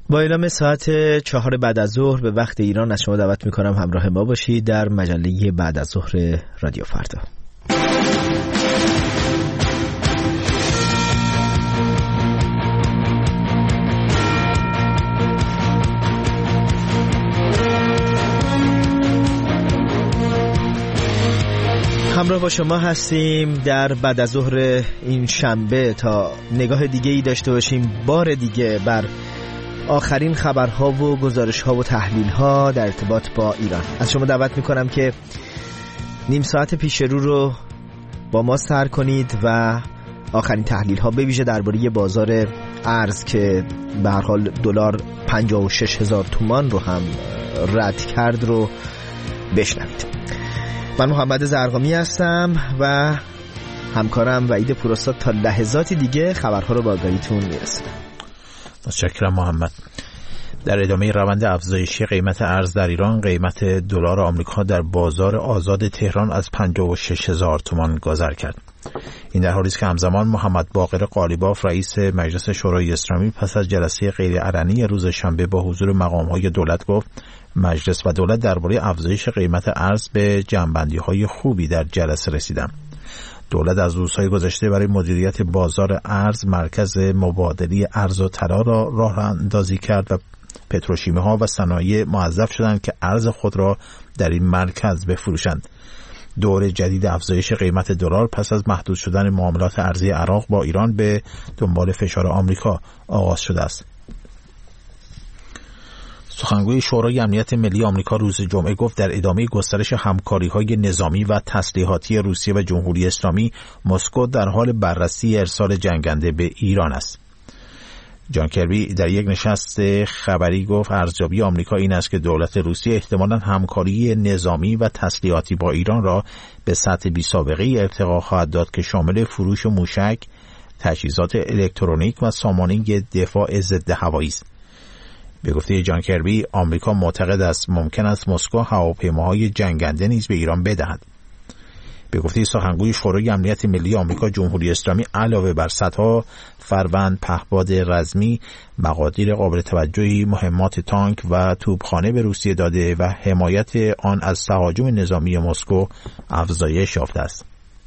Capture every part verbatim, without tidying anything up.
با اعلام ساعت چهار بعد از ظهر به وقت ایران از شما دعوت میکنم همراه ما باشید در مجله بعد از ظهر رادیو فردا. همراه با شما هستیم در بعد از ظهر این شنبه تا نگاه دیگه ای داشته باشیم بار دیگه بر آخرین خبرها و گزارش‌ها و تحلیل‌ها در ارتباط با ایران. از شما دعوت می‌کنم که نیم ساعت پیش رو رو با ما سر کنید و آخرین تحلیل‌ها به ویژه درباره بازار ارز که به هر حال دلار پنجاه و شش هزار تومان رو هم رد کرد رو بشنوید. من محمد زرقامی هستم و همکارم وحید پوراستاد تا لحظاتی دیگه خبرها رو با آگاهیتون میرسونم. متشکرم محمد. در ادامه روند افزایشی قیمت ارز در ایران، قیمت دلار آمریکا در بازار آزاد تهران از پنجاه و شش هزار تومان گذر کرد. این در حالی است که همزمان محمد باقر قالیباف رئیس مجلس شورای اسلامی پس از جلسه غیرعلنی روز شنبه با حضور مقام‌های دولت گفت مجلس و دولت درباره افزایش قیمت ارز به جمع‌بندی‌های خوبی در جلسه رسیدند. دولت از روزهای گذشته برای مدیریت بازار ارز مرکز مبادله ارز و طلا را راه اندازی کرد و پتروشیمی‌ها و صنایع موظف شدند که ارز خود را در این مرکز بفروشند. دور جدید افزایش قیمت دلار پس از محدود شدن معاملات ارزی عراق با ایران به دنبال فشار آمریکا آغاز شده است. سخنگوی شورای امنیت ملی آمریکا روز جمعه گفت در ادامه گسترش همکاری‌های نظامی و تسلیحاتی روسیه و جمهوری اسلامی، مسکو در حال بررسی ارسال جنگنده به ایران است. جان کربی در یک نشست خبری گفت ارزیابی آمریکا این است که دولت روسیه احتمالاً همکاری نظامی و تسلیحاتی با ایران را به سطح بی‌سابقه‌ای ارتقا خواهد داد که شامل فروش موشک، تجهیزات الکترونیک و سامانه دفاع ضد هوایی است. به گفته جان کربی، آمریکا معتقد است ممکن است مسکو هواپیماهای جنگنده نیز به ایران بدهد. به گفته سخنگوی شورای امنیت ملی آمریکا، جمهوری اسلامی علاوه بر صدها فروند پهپاد رزمی، مقادیر قابل توجهی مهمات تانک و توپخانه به روسیه داده و حمایت آن از تهاجم نظامی مسکو افزایش یافته است.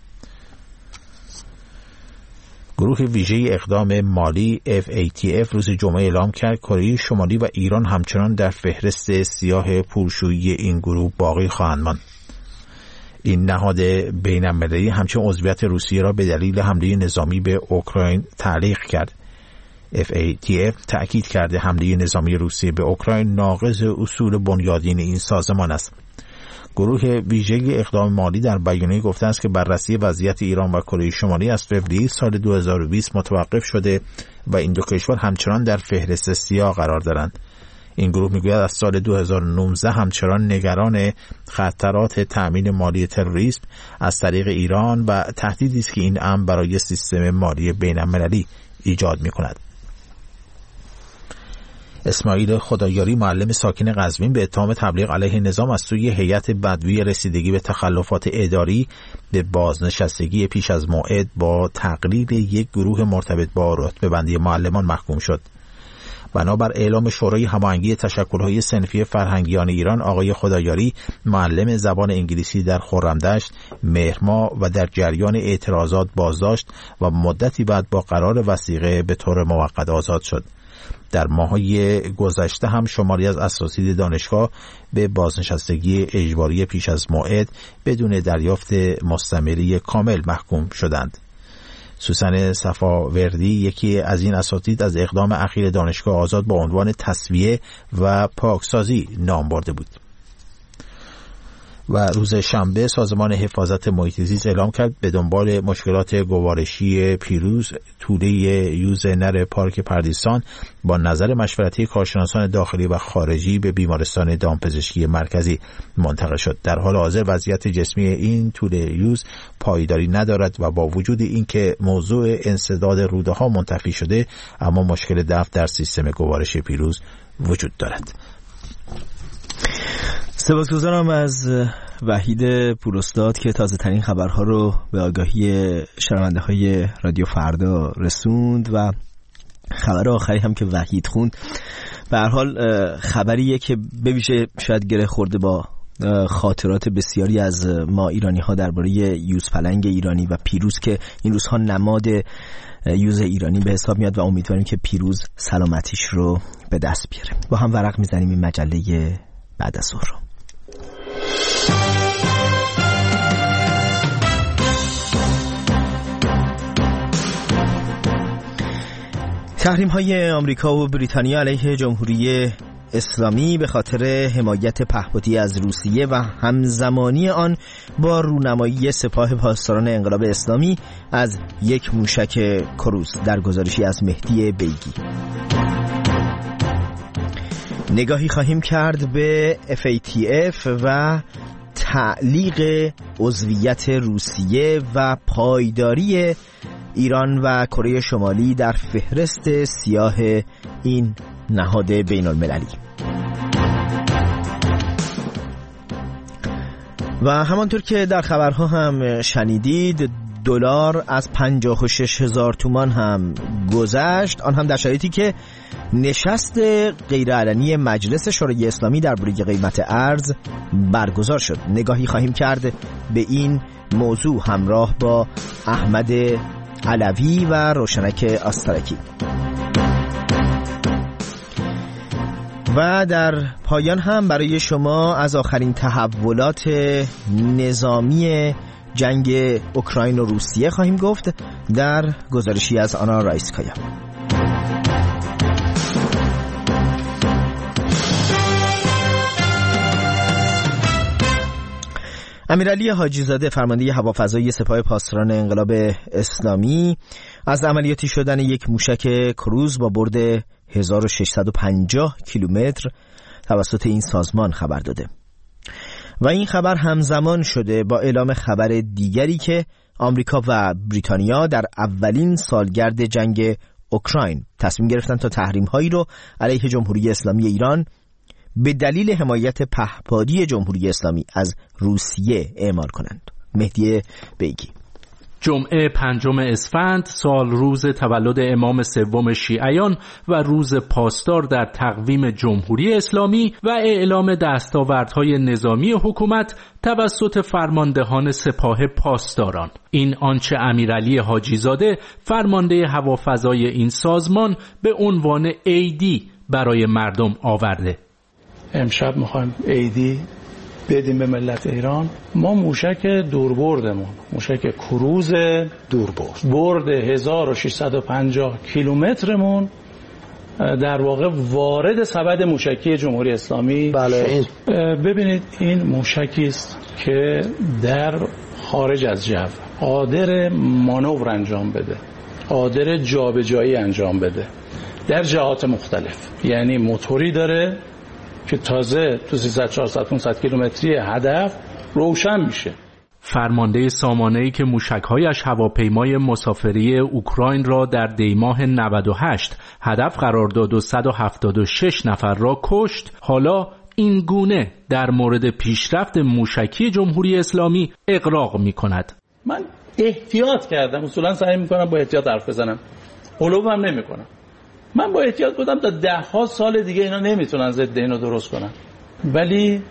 گروه ویژه اقدام مالی اف ای تی اف روز جمعه اعلام کرد کره شمالی و ایران همچنان در فهرست سیاه پولشویی این گروه باقی خواهند ماند. این نهاد بین‌المللی همچنین عضویت روسیه را به دلیل حمله نظامی به اوکراین تعلیق کرد. اف ای تی اف تأکید کرده حمله نظامی روسیه به اوکراین ناقض اصول بنیادین این سازمان است. گروه ویژه اقدام مالی در بیانیه گفته است که بررسی وضعیت ایران و کره شمالی از فوریه سال دو هزار و بیست متوقف شده و این دو کشور همچنان در فهرست سیاه قرار دارند. این گروه میگوید از سال دو هزار و نوزده همچنان نگران خطرات تأمین مالی تروریسم از طریق ایران و تهدیدی است که این امر برای سیستم مالی بین‌المللی ایجاد می‌کند. اسماعیل خدایاری، معلم ساکن قزوین، به اتهام تبلیغ علیه نظام از سوی هیئت بدوی رسیدگی به تخلفات اداری به بازنشستگی پیش از موعد با تقلیل یک گروه مرتبط با رتبه‌بندی معلمان محکوم شد. بنابر اعلام شورای هماهنگی تشکل‌های صنفی فرهنگیان ایران، آقای خدایاری معلم زبان انگلیسی در خرمدشت، مهرماه و در جریان اعتراضات بازداشت و مدتی بعد با قرار وثیقه به طور موقت آزاد شد. در ماه‌های گذشته هم شماری از اساتید دانشگاه به بازنشستگی اجباری پیش از موعد بدون دریافت مستمری کامل محکوم شدند. سوسن صفاوردی، یکی از این اساتید، از اقدام اخیر دانشگاه آزاد با عنوان تسویه و پاکسازی نام برده بود. و روز شنبه سازمان حفاظت محیط زیست اعلام کرد به دنبال مشکلات گوارشی پیروز، توله یوز نر پارک پردیسان با نظر مشورتی کارشناسان داخلی و خارجی به بیمارستان دامپزشکی مرکزی منتقل شد. در حال حاضر وضعیت جسمی این توله یوز پایداری ندارد و با وجود اینکه موضوع انسداد روده ها منتفی شده، اما مشکل دفع در سیستم گوارش پیروز وجود دارد. سپاسگزارم از وحید پوراستاد که تازه ترین خبرها رو به آگاهی شنونده های رادیو فردا رسوند و خبر آخری هم که وحید خوند به هر حال خبریه که به ویژه شاید گره خورده با خاطرات بسیاری از ما ایرانی ها درباره یوز پلنگ ایرانی و پیروز که این روزها نماد یوز ایرانی به حساب میاد و امیدواریم که پیروز سلامتیش رو به دست بیاره. با هم ورق میزنیم این مجله بعد از ظهر رو. تحریم‌های آمریکا و بریتانیا علیه جمهوری اسلامی به خاطر حمایت پهپادی از روسیه و همزمانی آن با رونمایی سپاه پاسداران انقلاب اسلامی از یک موشک کروز، در گزارشی از مهدی بیگی. نگاهی خواهیم کرد به اف ای تی اف و تعلیق عضویت روسیه و پایداری ایران و کره شمالی در فهرست سیاه این نهاد بین المللی. و همانطور که در خبرها هم شنیدید، دلار از پنجاه و شش هزار تومان هم گذشت، آن هم در شرایطی که نشست غیرعلنی مجلس شورای اسلامی درباره قیمت ارز برگزار شد. نگاهی خواهیم کرد به این موضوع همراه با احمد علوی و روشنک آسترکی. و در پایان هم برای شما از آخرین تحولات نظامی جنگ اوکراین و روسیه خواهیم گفت در گزارشی از آنا رایسکایا. امیرعلی حاجی زاده، فرمانده هوافضایی سپاه پاسداران انقلاب اسلامی، از عملیاتی شدن یک موشک کروز با برد هزار و ششصد و پنجاه کیلومتر توسط این سازمان خبر داده و این خبر همزمان شده با اعلام خبر دیگری که آمریکا و بریتانیا در اولین سالگرد جنگ اوکراین تصمیم گرفتن تا تحریم‌هایی رو علیه جمهوری اسلامی ایران به دلیل حمایت پهپادی جمهوری اسلامی از روسیه اعمال کنند. مهدی بیگی. جمعه پنجم اسفند، سال روز تولد امام سوم شیعیان و روز پاسدار در تقویم جمهوری اسلامی و اعلام دستاوردهای نظامی حکومت توسط فرماندهان سپاه پاسداران. این آنچه امیرعلی حاجی زاده، فرمانده هوافضای این سازمان، به عنوان عیدی برای مردم آورده. امشب میخوایم عیدی بدیم به ملت ایران. ما موشک دوربردمون، موشک کروز دوربرد، برد هزار و ششصد و پنجاه کیلومترمون در واقع وارد سبد موشکی جمهوری اسلامی. بله. ببینید این موشکی است که در خارج از جو قادر مانور انجام بده، قادر جابجایی انجام بده در جهات مختلف. یعنی موتوری داره که تازه تو سیصد چهارصد پانصد کیلومتری هدف روشن میشه. فرمانده سامانه‌ای که موشک‌هایش هواپیمای مسافری اوکراین را در دیماه نود و هشت هدف قرار داد و صد و هفتاد و شش نفر را کشت، حالا این گونه در مورد پیشرفت موشکی جمهوری اسلامی اغراق می‌کند. من احتیاط کردم، اصولا سعی می‌کنم با احتیاط حرف بزنم، قلوب هم نمی‌کنم. من با احتیاط بودم تا ده ها سال دیگه اینا نمیتونن ضد اینو درست کنن، ولی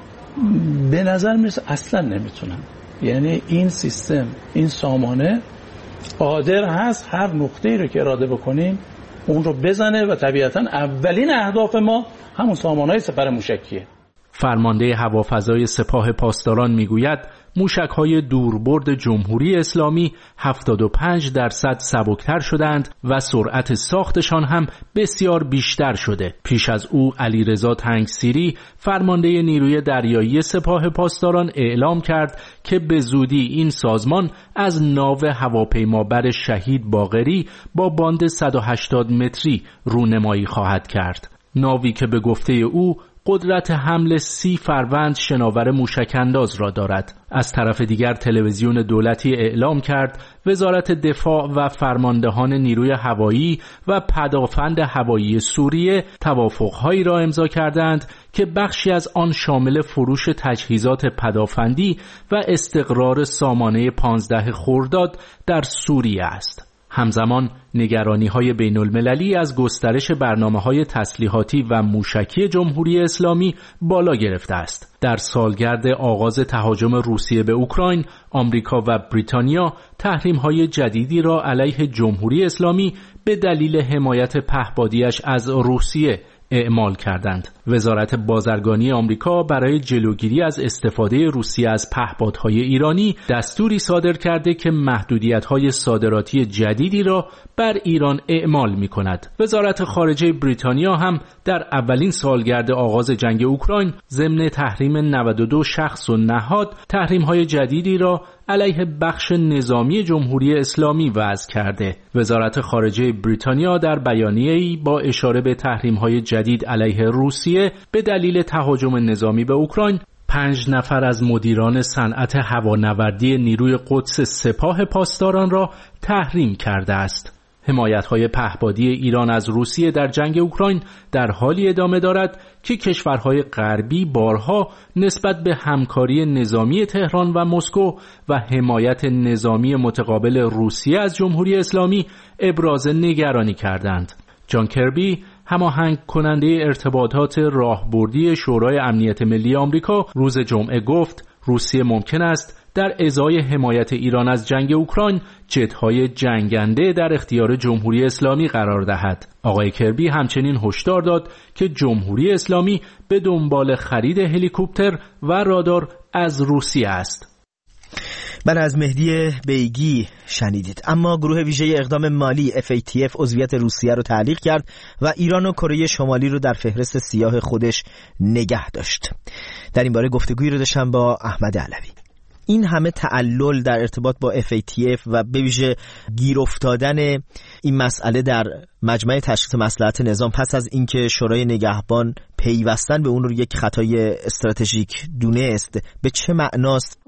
به نظر میرسه اصلا نمیتونن. یعنی این سیستم، این سامانه قادر هست هر نقطه‌ای رو که اراده بکنیم اون رو بزنه و طبیعتا اولین اهداف ما همون سامانه‌های سپر موشکیه. فرمانده هوافضای سپاه پاسداران میگوید موشک‌های دوربرد جمهوری اسلامی هفتاد و پنج درصد سبکتر شدند و سرعت ساختشان هم بسیار بیشتر شده. پیش از او علیرضا تنگسیری، فرمانده نیروی دریایی سپاه پاسداران، اعلام کرد که به زودی این سازمان از ناو هواپیمابر شهید باقری با باند صد و هشتاد متری رونمایی خواهد کرد. ناوی که به گفته او قدرت حمل سی فروند شناور موشک‌انداز را دارد. از طرف دیگر تلویزیون دولتی اعلام کرد وزارت دفاع و فرماندهان نیروی هوایی و پدافند هوایی سوریه توافق‌هایی را امضا کردند که بخشی از آن شامل فروش تجهیزات پدافندی و استقرار سامانه پانزده خرداد در سوریه است. همزمان نگرانی‌های بین‌المللی از گسترش برنامه‌های تسلیحاتی و موشکی جمهوری اسلامی بالا گرفته است. در سالگرد آغاز تهاجم روسیه به اوکراین، آمریکا و بریتانیا تحریم‌های جدیدی را علیه جمهوری اسلامی به دلیل حمایت پهپادی‌اش از روسیه اعمال کردند. وزارت بازرگانی آمریکا برای جلوگیری از استفاده روسیه از پهپادهای ایرانی دستوری صادر کرده که محدودیت‌های صادراتی جدیدی را بر ایران اعمال می‌کند. وزارت خارجه بریتانیا هم در اولین سالگرد آغاز جنگ اوکراین ضمن تحریم نود و دو شخص و نهاد تحریم‌های جدیدی را علیه بخش نظامی جمهوری اسلامی وضع کرده. وزارت خارجه بریتانیا در بیانیه‌ای با اشاره به تحریم‌های جدید علیه روسیه به دلیل تهاجم نظامی به اوکراین، پنج نفر از مدیران صنعت هوانوردی نیروی قدس سپاه پاسداران را تحریم کرده است. حمایت‌های پهپادی ایران از روسیه در جنگ اوکراین در حالی ادامه دارد که کشورهای غربی بارها نسبت به همکاری نظامی تهران و مسکو و حمایت نظامی متقابل روسیه از جمهوری اسلامی ابراز نگرانی کردند. جان کربی، هماهنگ کننده ارتباطات راهبردی شورای امنیت ملی آمریکا، روز جمعه گفت روسیه ممکن است در ازای حمایت ایران از جنگ اوکراین جت‌های جنگنده در اختیار جمهوری اسلامی قرار دهد. آقای کربی همچنین هشدار داد که جمهوری اسلامی به دنبال خرید هلیکوپتر و رادار از روسیه است. من از مهدی بیگی شنیدید. اما گروه ویژه اقدام مالی اف ای تی اف عضویت روسیه رو تعلیق کرد و ایران و کره شمالی رو در فهرست سیاه خودش نگه داشت. در این باره گفتگویی رو داشتم با احمد علوی. این همه تعلل در ارتباط با اف ای تی اف و به ویژه گیر افتادن این مسئله در مجمع تشخیص مصلحت نظام پس از اینکه شورای نگهبان پیوستن به اون رو یک خطای استراتژیک دونست، به چه معناست؟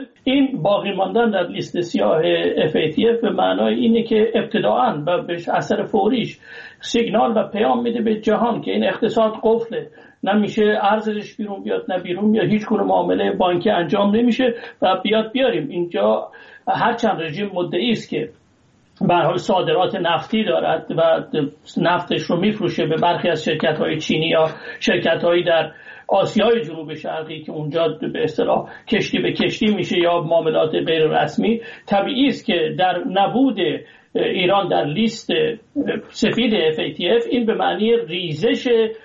این باقی ماندن در لیست سیاه اف ای تی اف به معنای اینه که ابتداعاً و به اثر فوریش سیگنال و پیام میده به جهان که این اقتصاد قفله، نمیشه ارزش بیرون بیاد، نه بیرون بیاد، هیچ گونه معامله بانکی انجام نمیشه و بیاد بیاریم اینجا. هرچند رژیم مدعی است که به هر حال صادرات نفتی دارد و نفتش رو میفروشه به برخی از شرکت‌های چینی یا شرکت‌هایی در آسیای جنوب شرقی که اونجا به اصطلاح کشتی به کشتی میشه یا معاملات غیر رسمی، طبیعی است که در نبود ایران در لیست سفید اف ای تی اف این به معنی ریزش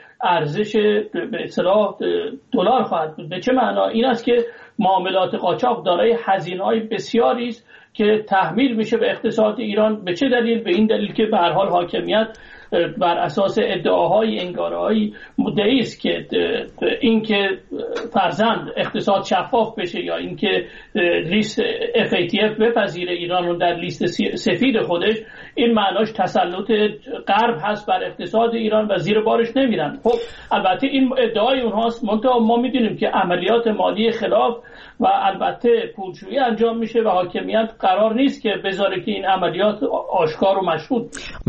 ارزش به اصطلاح دلار خواهد بود. به چه معنا؟ این است که معاملات قاچاق دارای هزینه‌های بسیاری است که تحمیل میشه به اقتصاد ایران. به چه دلیل؟ به این دلیل که به هر حال حاکمیت بر اساس ادعاهای انگاره‌های مدعی است که اینکه فرضاً اقتصاد شفاف بشه یا اینکه لیست اف ای تی اف بپذیره ایران رو در لیست سفید خودش، این معناش تسلط غرب هست بر اقتصاد ایران و زیر بارش نمیرن. خب البته این ادعای اونهاست، منتها ما میدونیم که عملیات مالی خلاف و البته پولشویی انجام میشه و حاکمیت قرار نیست که بذاره که این عملیات آشکار و مشهود.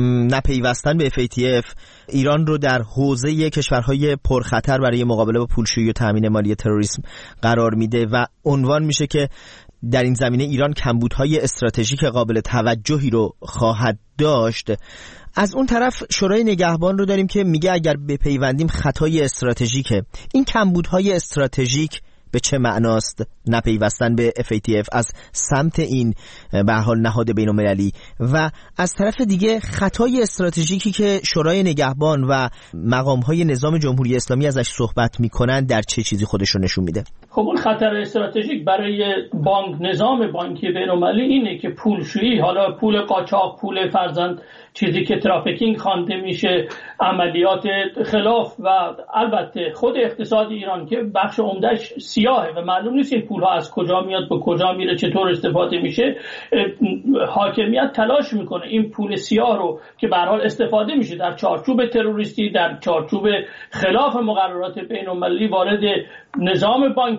نپیوستن به اف ای تی اف ایران رو در حوزه کشورهای پرخطر برای مقابله با پولشویی و تامین مالی تروریسم قرار میده و عنوان میشه که در این زمینه ایران کمبودهای استراتژیک قابل توجهی رو خواهد داشت. از اون طرف شورای نگهبان رو داریم که میگه اگر بپیوندیم خطای استراتژیکه. این کمبودهای استراتژیک به چه معناست نپیوستن به اف ای تی اف از سمت این به هر حال نهاد بین‌المللی و از طرف دیگه خطای استراتژیکی که شورای نگهبان و مقام‌های نظام جمهوری اسلامی ازش صحبت می‌کنن در چه چیزی خودش رو نشون میده؟ خب اون خطر استراتژیک برای بانک نظام بانکی بین‌المللی اینه که پولشویی، حالا پول قاچاق، پول فرزند چیزی که ترافیکینگ خوانده میشه، عملیات خلاف و البته خود اقتصاد ایران که بخش عمدهش سیاهه و معلوم نیست این پولها از کجا میاد، به کجا میره، چطور استفاده میشه. حاکمیت تلاش میکنه این پول سیاه رو که به هر حال استفاده میشه در چارچوب تروریستی، در چارچوب خلاف مقررات بین‌المللی وارد نظام بانکی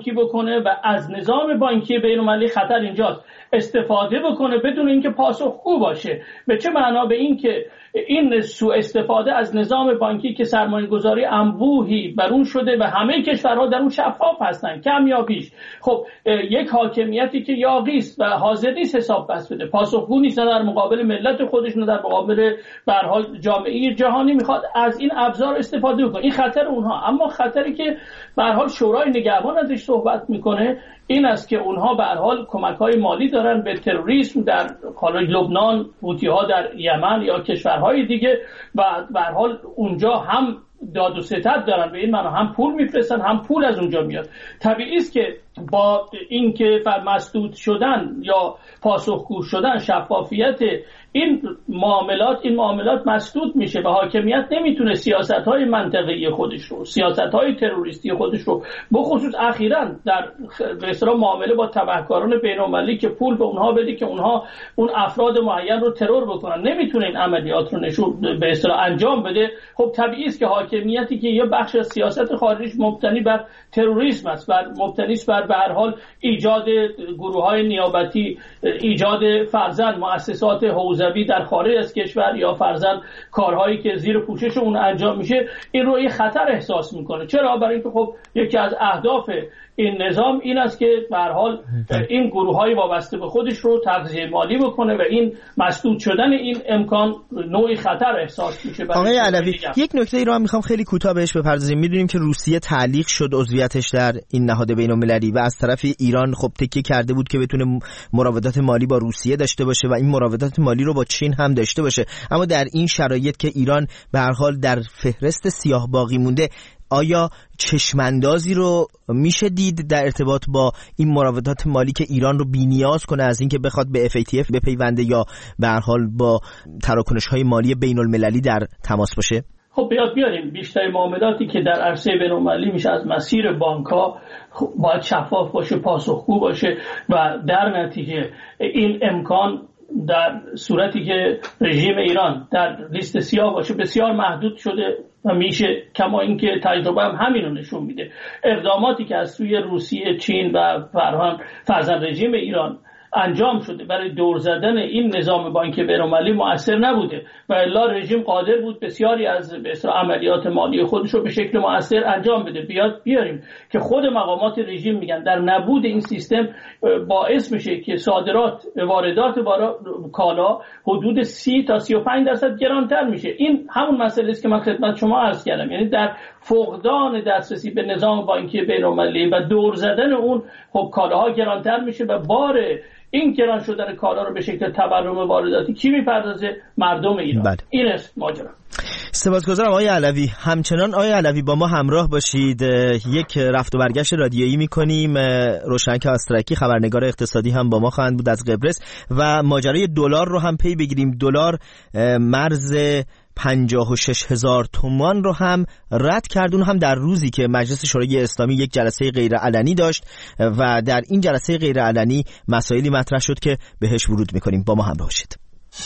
بانکی بکنه و از نظام بانکی بین‌المللی خطر اینجاست استفاده بکنه بدون اینکه پاسخگو باشه. به چه معنا؟ به این که این سوء استفاده از نظام بانکی که سرمایه‌گذاری انبوهی بر اون شده و همه کشورها در اون شفاف هستن کم یا بیش. خب یک حاکمیتی که یاغی است و حاضر نیست حساب پس بده، پاسخگو نیست، نه در مقابل ملت خودش نه در مقابل به هر حال جامعه جهانی، میخواد از این ابزار استفاده کنه. این خطر اونها. اما خطری که به هر حال شورای نگهبان ازش صحبت میکنه این است که اونها به هر حال کمک‌های مالی دارن به تروریسم در خارج لبنان، حوثی‌ها در یمن یا کشورهای دیگه و به هر حال اونجا هم داد و ستد دارن، به این معنی هم پول میفرستن هم پول از اونجا میاد. طبیعی است که با اینکه مسدود شدن یا پاسخگو شدن شفافیت این معاملات این معاملات مسدود میشه و حاکمیت نمیتونه سیاست‌های منطقه‌ای خودش رو، سیاست‌های تروریستی خودش رو بخصوص اخیراً در به اصطلاح معامله با تبهکاران بین‌المللی که پول به اونها بده که اونها اون افراد معین رو ترور بکنن، نمیتونه این عملیات رو نشون به اصطلاح انجام بده. خب طبیعی است که حاکمیتی که یه بخش از سیاست خارجیش مبتنی بر تروریسم است، بر مبتنی است بر به هر حال ایجاد گروه‌های نیابتی، ایجاد فرضاً مؤسسات حوزوی در خارج از کشور یا فرضاً کارهایی که زیر پوشش اون انجام میشه، این رو یه خطر احساس میکنه. چرا؟ برای اینکه خب یکی از اهداف این نظام این است که به هر حال این گروه‌های وابسته به خودش رو تغذیه مالی بکنه و این مسدود شدن این امکان نوعی خطر احساس میشه. آقای علوی یک نکته ای رو هم میخوام خیلی کوتاه بهش بپردازیم. میدونیم که روسیه تعلیق شد عضویتش در این نهاد بین‌المللی و از طرف ایران خب تکیه کرده بود که بتونه مراودات مالی با روسیه داشته باشه و این مراودات مالی رو با چین هم داشته باشه. اما در این شرایط که ایران به هر حال در فهرست سیاه باقی مونده، آیا چشماندازی رو میشه دید در ارتباط با این مراودات مالی که ایران رو بی‌نیاز کنه از اینکه بخواد به اف ای تی اف بپیونده یا به هر حال با تراکنش‌های مالی بین‌المللی در تماس باشه؟ خب بیاد بیاریم بیشتر معاملاتی که در عرصه بین‌المللی میشه از مسیر بانک‌ها باید شفاف باشه، پاسخگو باشه و در نتیجه این امکان در صورتی که رژیم ایران در لیست سیاه باشه بسیار محدود شده و میشه، کما اینکه تجربه هم همین رو نشون میده. اقداماتی که از سوی روسیه، چین و فرهان فرزند رژیم ایران انجام شده برای دور زدن این نظام بانکی بین‌المللی مؤثر نبوده و الا رژیم قادر بود بسیاری از به اصطلاح عملیات مالی خودش رو به شکل مؤثر انجام بده. بیاد بیاریم که خود مقامات رژیم میگن در نبود این سیستم باعث میشه که صادرات واردات کالا حدود سی تا سی و پنج درصد گرانتر میشه. این همون مسئله است که من خدمت شما عرض کردم، یعنی در فقدان دسترسی به نظام بانکی بین‌المللی و دور زدن اون خب کالاها گرانتر میشه و بار این گران شدن کالا رو به شکل تورم وارداتی کی میپردازه؟ مردم ایران. بله. این است ماجرا. سپاسگزارم آقای علوی. همچنان آقای علوی با ما همراه باشید. یک رفت و برگشت رادیویی میکنیم. روشنک آسترکی خبرنگار اقتصادی هم با ما خواهند بود از قبرس و ماجرای دلار رو هم پی بگیریم. دلار مرز پنجاه و شش هزار تومان رو هم رد کرد، اون هم در روزی که مجلس شورای اسلامی یک جلسه غیر علنی داشت و در این جلسه غیر علنی مسائلی مطرح شد که بهش ورود میکنیم. با ما همراه باشید.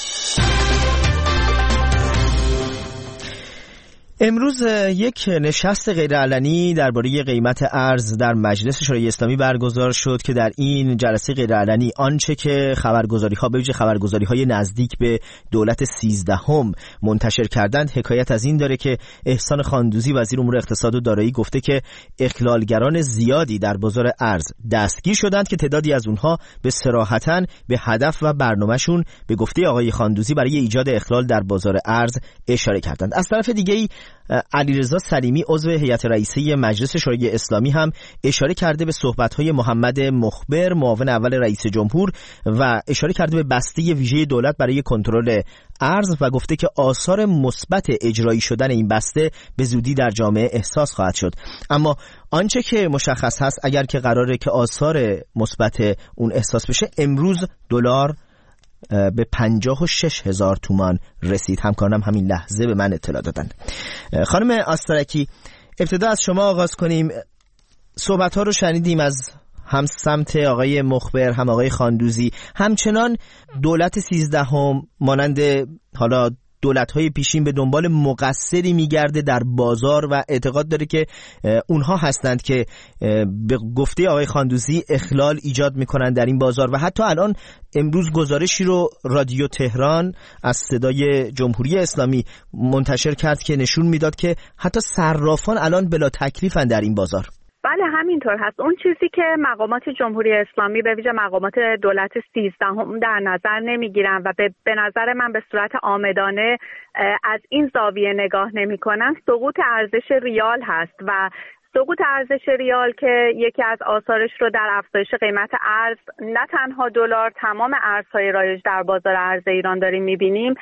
امروز یک نشست غیرعلنی درباره قیمت ارز در مجلس شورای اسلامی برگزار شد که در این جلسه غیرعلنی آنچه که خبرگزاری‌ها به ویژه خبرگزاری‌های نزدیک به دولت سیزدهم منتشر کردند حکایت از این داره که احسان خاندوزی وزیر امور اقتصاد و دارایی گفته که اخلالگران زیادی در بازار ارز دستگیر شدند که تعدادی از اونها به صراحتاً به هدف و برنامه‌شون به گفته آقای خاندوزی برای ایجاد اخلال در بازار ارز اشاره کردند. از طرف دیگه‌ای علیرضا سلیمی عضو هیئت رئیسه مجلس شورای اسلامی هم اشاره کرده به صحبت‌های محمد مخبر معاون اول رئیس جمهور و اشاره کرده به بسته ویژه دولت برای کنترل ارز و گفته که آثار مثبت اجرایی شدن این بسته به زودی در جامعه احساس خواهد شد. اما آنچه که مشخص هست اگر که قراره که آثار مثبت اون احساس بشه، امروز دلار به پنجاه و شش هزار تومان رسید. همکارانم همین لحظه به من اطلاع دادن. خانم آسترکی، ابتدا از شما آغاز کنیم. صحبت ها رو شنیدیم از هم سمت آقای مخبر هم آقای خاندوزی. همچنان دولت سیزدهم مانند حالا دولت‌های پیشین به دنبال مقصری میگرده در بازار و اعتقاد داره که اونها هستند که به گفته آقای خاندوزی اخلال ایجاد میکنن در این بازار. و حتی الان امروز گزارشی رو رادیو تهران از صدای جمهوری اسلامی منتشر کرد که نشون میداد که حتی صرافان الان بلا تکلیفن در این بازار. بله همینطور هست. اون چیزی که مقامات جمهوری اسلامی به ویژه مقامات دولت سیزدهم در نظر نمیگیرن و به, به نظر من به صورت عامدانه از این زاویه نگاه نمیکنن، سقوط ارزش ریال هست و سقوط ارزش ریال که یکی از آثارش رو در افزایش قیمت ارز، نه تنها دلار، تمام ارزهای رایج در بازار ارز ایران داریم میبینیم.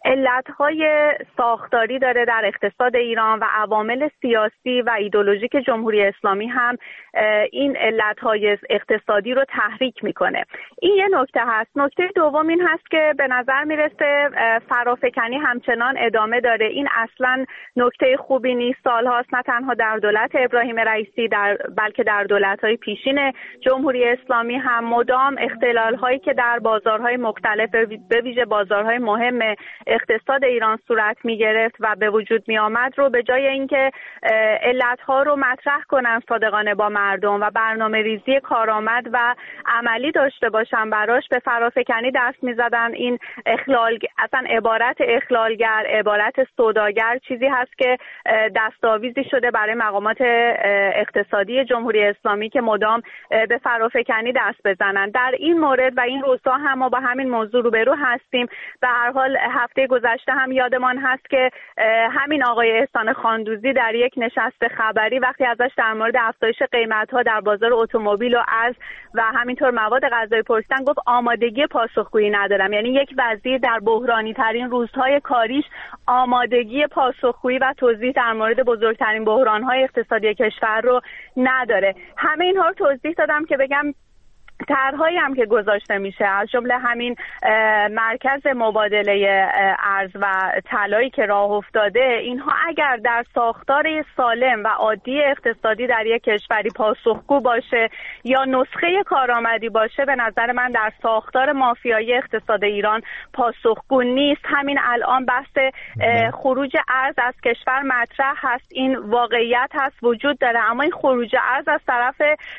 علتهای ساختاری داره در اقتصاد ایران و عوامل سیاسی و ایدئولوژیک جمهوری اسلامی هم این علتهای اقتصادی رو تحریک میکنه. این یه نکته هست. نکته دوم این هست که به نظر میرسه فرافکنی همچنان ادامه داره. این اصلا نکته خوبی نیست. سالهاست نه تنها در دولت ابراهیم رئیسی در بلکه در دولت‌های پیشین جمهوری اسلامی هم مدام اختلال‌هایی که در بازارهای مختلف به ویژه بازارهای مهم اقتصاد ایران صورت می‌گرفت و به وجود می‌آمد رو به جای اینکه علت‌ها رو مطرح کنن صادقانه با مردم و برنامه‌ریزی کارآمد و عملی داشته باشن براش، به فرافکنی دست می‌زدن. این اخلال اصلا عبارت اخلالگر، عبارت سوداگر چیزی هست که دستاویزی شده برای مقامات اقتصادی جمهوری اسلامی که مدام به فرافکنی دست بزنن. در این مورد و این روزها هم ما با همین موضوع روبرو هستیم. به هر حال هفته گذشته هم یادمان هست که همین آقای احسان خاندوزی در یک نشست خبری وقتی ازش در مورد افزایش قیمت‌ها در بازار اتومبیل و ارز و همینطور مواد غذایی پرسیدن، گفت آمادگی پاسخگویی ندارم. یعنی یک وزیر در بحرانی ترین روزهای کاریش آمادگی پاسخگویی و توضیح در مورد بزرگترین بحران‌های اقتصادی کشور رو نداره. همه اینها رو توضیح دادم که بگم طرحهایی هم که گذاشته میشه، از جمله همین مرکز مبادله ارز و طلایی که راه افتاده، اینها اگر در ساختار سالم و عادی اقتصادی در یک کشوری پاسخگو باشه یا نسخه کارآمدی باشه، به نظر من در ساختار مافیایی اقتصاد ایران پاسخگو نیست. همین الان بحث خروج ارز از کشور مطرح هست، این واقعیت هست، وجود داره، اما این خروج ارز از طرف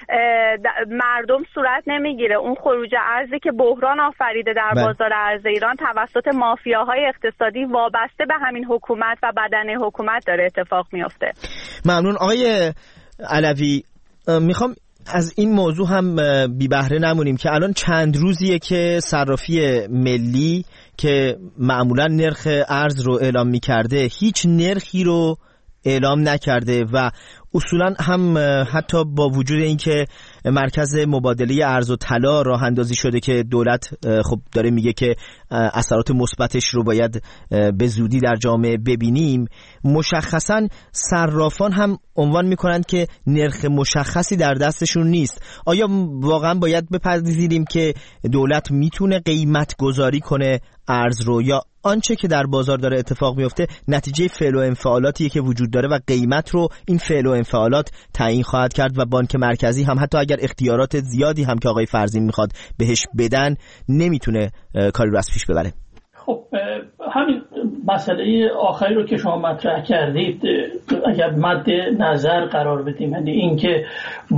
مردم صورت نمیگیره. اون خروج ارزی که بحران آفریده در بله. بازار ارز ایران توسط مافیاهای اقتصادی وابسته به همین حکومت و بدن حکومت داره اتفاق میفته. ممنون آقای علوی. میخوام از این موضوع هم بی بهره نمونیم که الان چند روزیه که صرافی ملی که معمولا نرخ ارز رو اعلام میکرده هیچ نرخی رو اعلام نکرده و اصولا هم حتی با وجود اینکه مرکز مبادله ارز و طلا راه اندازی شده که دولت خب داره میگه که اثرات مثبتش رو باید به زودی در جامعه ببینیم، مشخصا صرافان هم عنوان میکنند که نرخ مشخصی در دستشون نیست. آیا واقعا باید بپذیریم که دولت میتونه قیمت گذاری کنه ارز رو، یا آنچه که در بازار داره اتفاق میفته نتیجه فعل و انفعالاتیه که وجود داره و قیمت رو این فعل و انفعالات تعیین خواهد کرد و بانک مرکزی هم حتی اگر اختیارات زیادی هم که آقای فرزین میخواد بهش بدن نمیتونه کاری رو از پیش ببره؟ خب همین مسئله آخری رو که شما مطرح کردید اگر مد نظر قرار بدیم، یعنی اینکه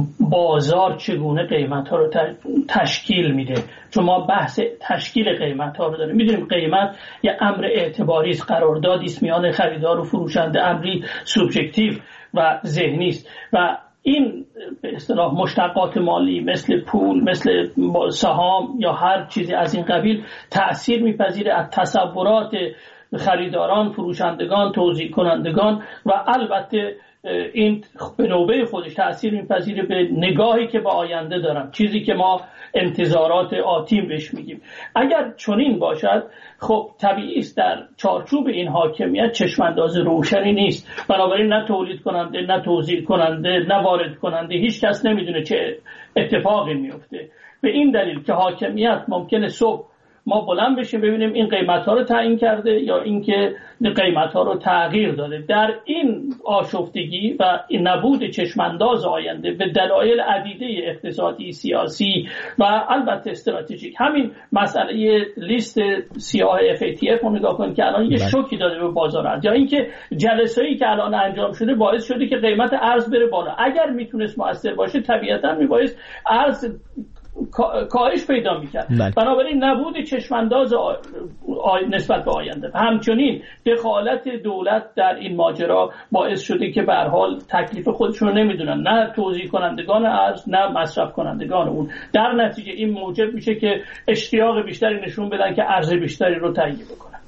بازار چگونه قیمت ها رو تشکیل میده، چون ما بحث تشکیل قیمت ها رو داریم. میدونیم قیمت یه امر اعتباری است، قراردادی است میان خریدار و فروشنده، امری سوبژکتیو و ذهنی است و این به اصطلاح مشتقات مالی مثل پول، مثل سهام یا هر چیزی از این قبیل تأثیر میپذیره از تصورات خریداران، فروشندگان، توزیع کنندگان و البته این به نوبه خودش تأثیر میپذیره به نگاهی که به آینده دارن، چیزی که ما انتظارات آتیم بهش میگیم. اگر چنین باشد خب طبیعی است در چارچوب این حاکمیت چشمانداز روشنی نیست، بنابراین نه تولید کننده، نه توزیع کننده، نه وارد کننده، هیچ کس نمیدونه چه اتفاقی میفته. به این دلیل که حاکمیت ممکنه صبح ما بلند بشیم ببینیم این قیمت ها رو تعیین کرده یا اینکه قیمت ها رو تغییر داده. در این آشفتگی و این نبود چشمانداز آینده به دلایل عدیده اقتصادی، سیاسی و البته استراتژیک، همین مسئله لیست سیاه اف ای تی اف رو نگاه کنید که الان یه شوکی داده به بازار ارز، یا اینکه جلسه‌ای که الان انجام شده باعث شده که قیمت ارز بره بالا. اگر میتونست مؤثر باشه طبیعتاً میبایست ارز کاهش پیدا میکرد. بنابراین نبود چشمانداز آ... آ... نسبت به آینده، همچنین دخالت دولت در این ماجرا باعث شده که به هر حال تکلیف خودشون رو نمیدونن، نه توزیع کنندگان ارز نه مصرف کنندگان اون. در نتیجه این موجب میشه که اشتیاق بیشتری نشون بدن که ارز بیشتری رو تهیه بکنن.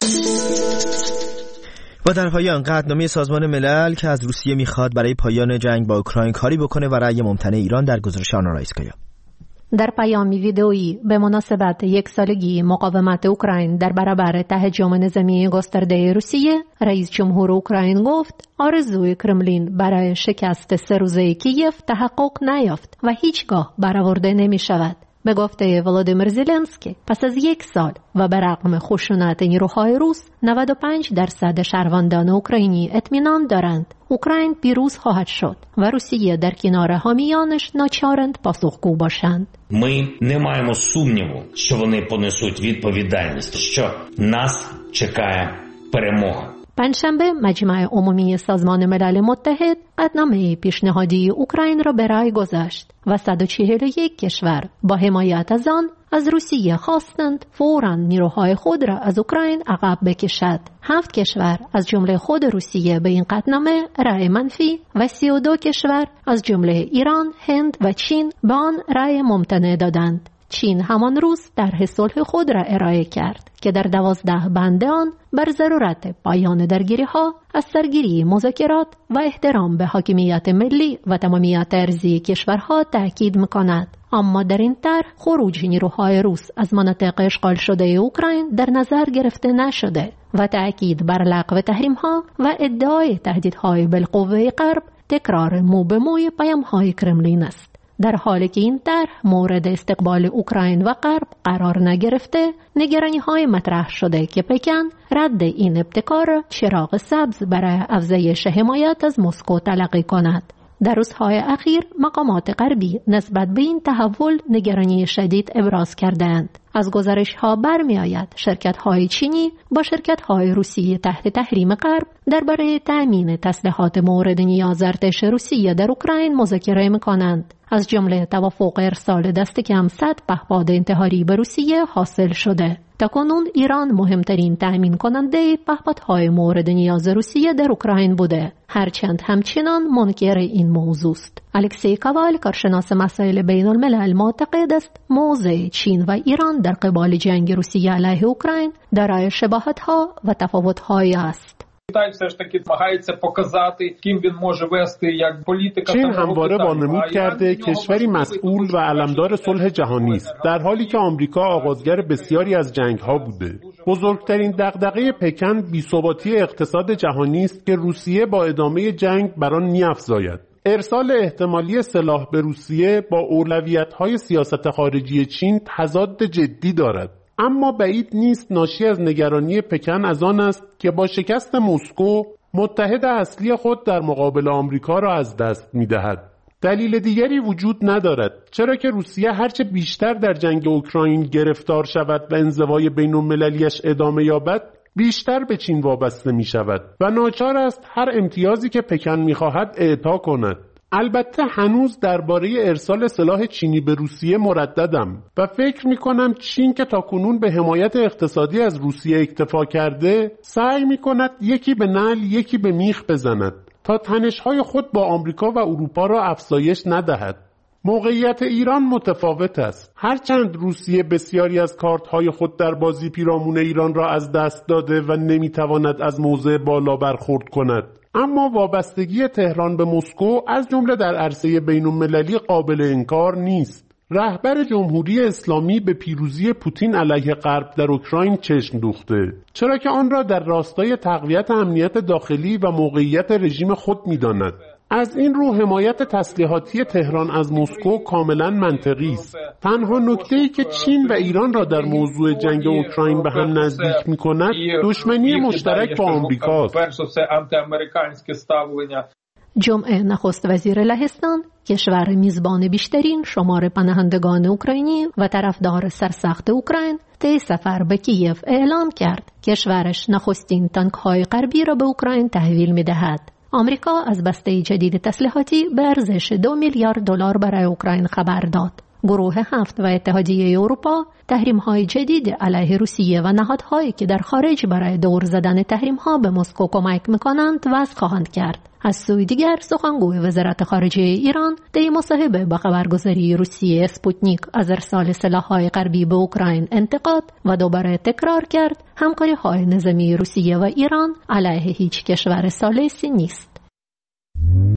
و در پایان قطعنامه سازمان ملل که از روسیه میخواد برای پایان جنگ با اوکراین کاری بکنه و رأی ممتنع ایران در گزارش آنا رایسکایا. در پیامی ویدئویی به مناسبت یک سالگی مقاومت اوکراین در برابر تهاجم نظامی گسترده روسیه، رئیس جمهور اوکراین گفت آرزوی کرملین برای شکست سه روزه کیف تحقق نیافت و هیچگاه برآورده نمی شود. به گفته ولادیمیر زلنسکی، پس از یک سال و به رغم خشونت نیروهای روس، نود و پنج درصد شهروندان اوکراینی اطمینان دارند اوکراین پیروز خواهد شد و روسیه در کنار حامیانش ناچارند پاسخگو باشند. Ми не маємо сумніву, що вони понесуть відповідальність, що нас чекає перемога. پنجشنبه مجمع عمومی سازمان ملل متحد قطعنامه پیشنهادی اوکراین را به رأی گذاشت و صد و چهل و یک کشور با حمایت از آن از روسیه خواستند فوراً نیروهای خود را از اوکراین عقب بکشد. هفت کشور از جمله خود روسیه به این قطعنامه رأی منفی و سی و دو کشور از جمله ایران، هند و چین به آن رأی ممتنع دادند. چین همان روز طرح صلح خود را ارائه کرد که در دوازده بند آن بر ضرورت پایان درگیری‌ها، از سرگیری مذاکرات و احترام به حاکمیت ملی و تمامیت ارضی کشورها تاکید می‌کند. اما در این طرح خروج نیروهای روس از مناطق اشغال شده اوکراین در نظر گرفته نشده و تاکید بر لغو تحریم‌ها و ادعای تهدیدهای بالقوه غرب تکرار مو به موی پیام‌های کرملین است. در حالی که این طرح مورد استقبال اوکراین و غرب قرار نگرفته، نگرانی‌های مطرح شده که پکن رد این ابتکار چراغ سبز برای افزایش حمایت از مسکو تلقی کند. در روزهای اخیر مقامات غربی نسبت به این تحول نگرانی شدید ابراز کردند. از گزارش‌ها برمی‌آید شرکت‌های چینی با شرکت‌های روسی تحت تحریم غرب درباره تأمین تسلیحات مورد نیاز ارتش روسیه در اوکراین مذاکره می‌کنند. از جمله توافق ارسال دست کم صد پهپاد انتحاری به روسیه حاصل شده. تاکنون ایران مهمترین تأمین کننده پهپادهای مورد نیاز روسیه در اوکراین بوده، هرچند همچنان منکر این موضوع است. الکسی کاوال، کارشناس مسائل بین الملل، معتقد است موضع چین و ایران در قبال جنگ روسیه علیه اوکراین دارای شباهت‌ها و تفاوت‌هایی است. چین همواره وانمود کرده کشوری مسئول و علمدار صلح جهانی است، در حالی که آمریکا آغازگر بسیاری از جنگ‌ها بوده. بزرگترین دغدغه پکن بی‌ثباتی اقتصاد جهانی است که روسیه با ادامه جنگ بر آن می‌افزاید. ارسال احتمالی سلاح به روسیه با اولویت‌های سیاست خارجی چین تضاد جدی دارد. اما بعید نیست ناشی از نگرانی پکن از آن است که با شکست مسکو متحد اصلی خود در مقابل آمریکا را از دست می‌دهد. دلیل دیگری وجود ندارد، چرا که روسیه هرچه بیشتر در جنگ اوکراین گرفتار شود و انزوای بین‌المللی‌اش ادامه یابد، بیشتر به چین وابسته می‌شود و ناچار است هر امتیازی که پکن می‌خواهد اعطا کند. البته هنوز درباره ارسال سلاح چینی به روسیه مرددم و فکر می‌کنم چین که تاکنون به حمایت اقتصادی از روسیه اکتفا کرده، سعی می‌کند یکی به نعل یکی به میخ بزند تا تنش‌های خود با آمریکا و اروپا را افزایش ندهد. موقعیت ایران متفاوت است. هرچند روسیه بسیاری از کارت‌های خود در بازی پیرامون ایران را از دست داده و نمی‌تواند از موضع بالا برخورد کند، اما وابستگی تهران به مسکو از جمله در عرصه بین‌المللی قابل انکار نیست. رهبر جمهوری اسلامی به پیروزی پوتین علیه غرب در اوکراین چشم دوخته، چرا که آن را در راستای تقویت امنیت داخلی و موقعیت رژیم خود می‌داند. از این رو حمایت تسلیحاتی تهران از مسکو کاملا منطقی است. تنها نکته‌ای که چین و ایران را در موضوع جنگ اوکراین به هم نزدیک می‌کند دشمنی مشترک با آمریکاست. جمعه نخست وزیر لهستان، کشور میزبان بیشترین شمار پناهندگان اوکراینی و طرفدار سرسخت اوکراین، طی سفر به کیف اعلام کرد کشورش نخستین تانک‌های غربی را به اوکراین تحویل می‌دهد. آمریکا از بسته جدید تسلیحاتی به ارزش دو میلیارد دلار برای اوکراین خبر داد. گروه هفت و اتحادیه اروپا تحریم‌های جدید علیه روسیه و نهادهایی که در خارج برای دور زدن تحریم‌ها به مسکو کمک می‌کنند وضع خواهند کرد. از سوی دیگر سخنگوی وزارت خارجه ایران در مصاحبه با خبرگزاری روسیه اسپوتنیک از ارسال سلاح‌های غربی به اوکراین انتقاد و دوباره تکرار کرد همکاری‌های نظامی روسیه و ایران علیه هیچ کشور ثالثی نیست.